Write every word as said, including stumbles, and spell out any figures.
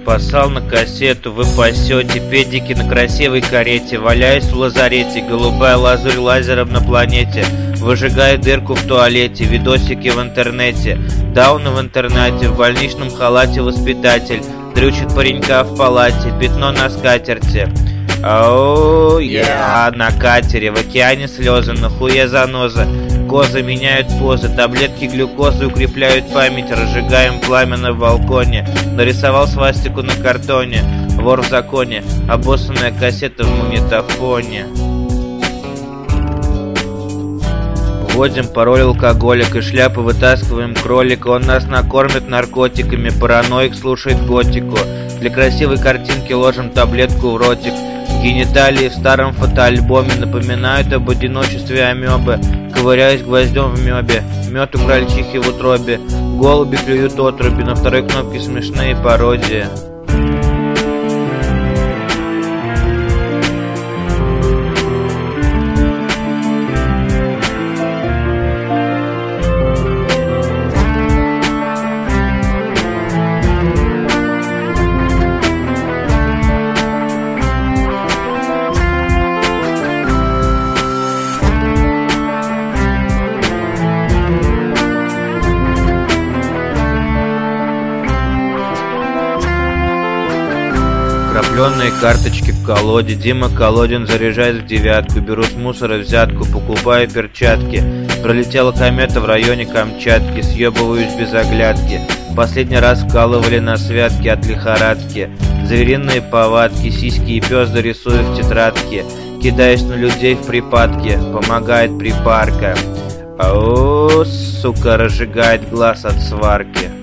Послал на кассету, вы пасете, педики на красивой карете. Валяюсь в лазарете, голубая лазурь лазером на планете. Выжигает дырку в туалете, видосики в интернете. Дауны в интернете, в больничном халате воспитатель. Дрючит паренька в палате, пятно на скатерти. Оу, я на катере, в океане слезы, нахуя заноза. Козы меняют позы, таблетки глюкозы укрепляют память. Разжигаем пламя на балконе. Нарисовал свастику на картоне. Вор в законе, обоссанная кассета в магнитофоне. Вводим пароль алкоголик, и шляпы вытаскиваем кролика. Он нас накормит наркотиками, параноик слушает готику. Для красивой картинки ложим таблетку в ротик. Гениталии в старом фотоальбоме напоминают об одиночестве амебы. Ковыряюсь гвоздем в мебе, мед у крольчихи в утробе. Голуби клюют отруби, на второй кнопке смешные пародии. Крапленые карточки в колоде. Дима Колодин заряжает в девятку. Беру с мусора взятку, покупаю перчатки. Пролетела комета в районе Камчатки. Съебываюсь без оглядки. Последний раз вкалывали на святке от лихорадки. Звериные повадки, сиськи и пёзды рисую в тетрадке. Кидаюсь на людей в припадке, помогает припарка. Ау, сука, разжигает глаз от сварки.